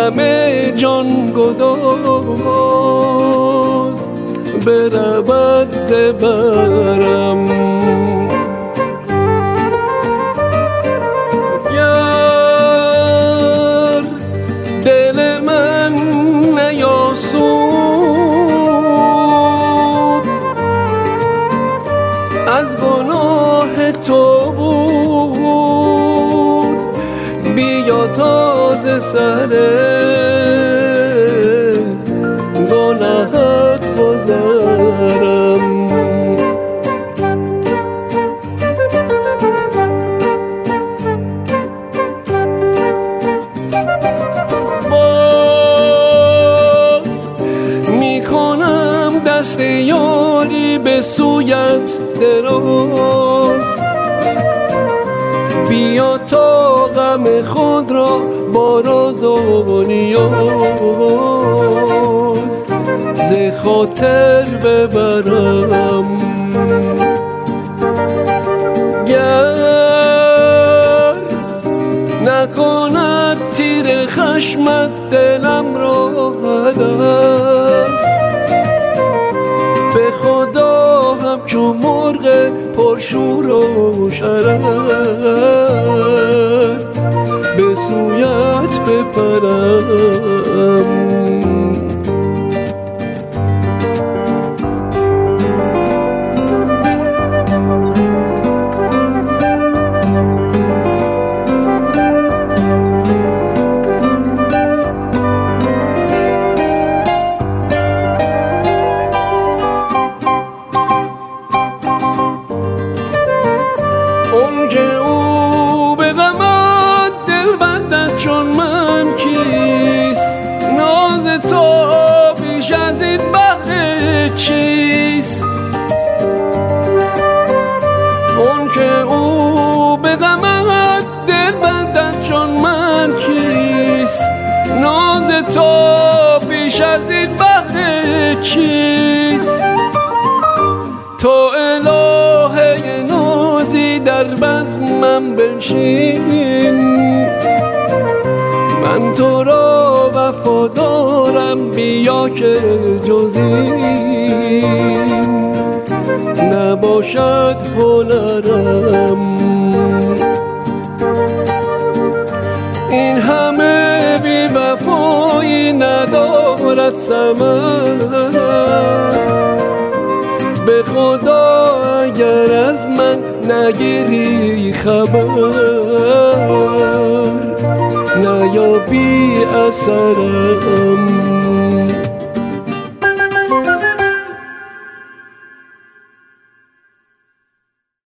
همه جان گداز برود زبرم. گر دل من نیاسود از گناه تو بود، بیا تازه سر گناهت گذرم. باز میکنم دست یاری به سویت دراز، بیا تا غم خود را با راز و نیاز ز خاطر ببرم. گر نکند تیر خشمت دلم را هدف، به خدا همچون مرغ پرشور و شرف به سویت بپرم. اون که او به غمت دل بندد چون من کیست، ناز تو بیش از این بهر چیست. اون که او به غمت دل بندد چون من کیست، ناز تو بیش از این بهر چیست. تو الهه نازی در بزمم بنشین، من تو را وفادارم، بیا که جز این نباشد هنرم. این همه بی وفایی ندارد ثمر، به خدا اگر از من نگیری خبر نیابی اثرم.